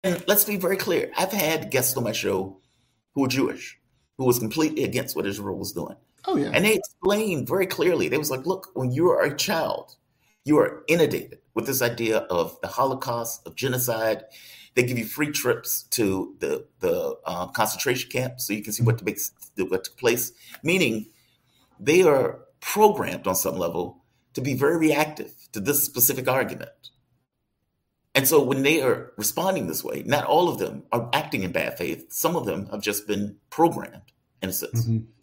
And let's be very clear. I've had guests on my show who were Jewish, who was completely against what Israel was doing. Oh, yeah. And they explained very clearly. They was like, look, when you are a child, you are inundated with this idea of the Holocaust, of genocide. They give you free trips to the concentration camp so you can see what took place. Meaning they are programmed on some level to be very reactive to this specific argument. And so when they are responding this way, not all of them are acting in bad faith. Some of them have just been programmed, in a sense.